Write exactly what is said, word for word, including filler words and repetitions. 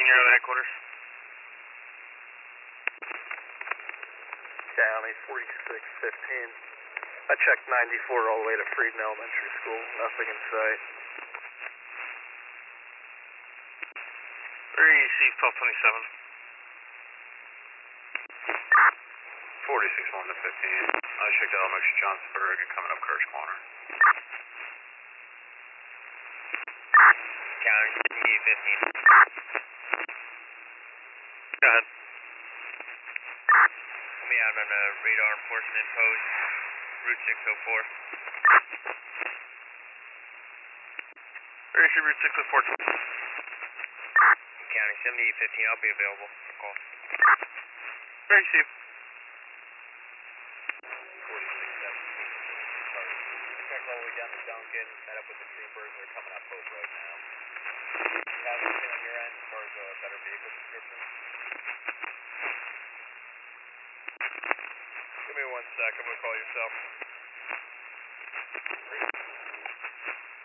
You're at headquarters. County forty-six fifteen. I checked ninety-four all the way to Frieden Elementary School. Nothing in sight. Where are you, Steve? twelve twenty-seven. forty-six one to fifteen. I checked Elementary Johnsonburg and coming up Kirsch Corner. County seventy fifteen. Go ahead. Let me out on a radar enforcement post, Route six oh four. Where is your Route six oh four? County seventy fifteen, I'll be available for call. Where are you, Steve? forty-six seventeen. I checked all the way down to Duncan, met up with the troopers. They're coming up Post Road now. Do you have anything on your end as far as a better vehicle description? Give me one sec. I'm going to call yourself.